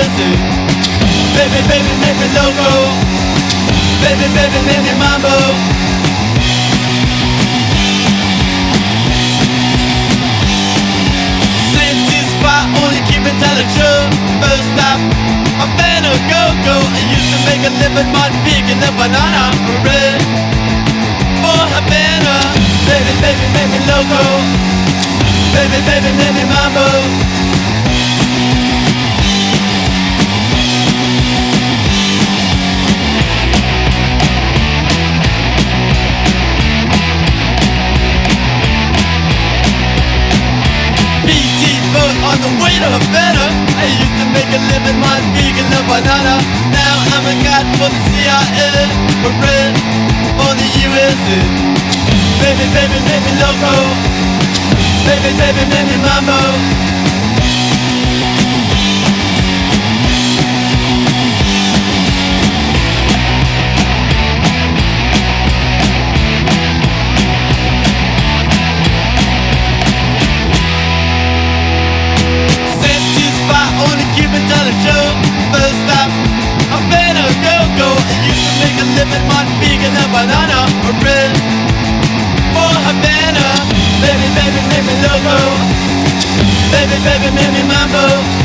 USA. Baby, baby, make me loco. Baby, baby, make me mambo. Same spot, only keep it telling true. First stop, Havana, go-go. I used to make a living on picking the banana bread for Havana. Baby, baby, make me loco. Baby, baby, make me mambo. On the way to Havana, I used to make a living on vegan the banana. Now I'm a guy for the CIA, a red for the USA. Baby, baby, make me loco. Baby, baby, make me mambo. First stop, Havana, go-go. I used to make a living on vegan and banana bread for Havana. Baby, baby, make me loco. Baby, baby, make me mambo.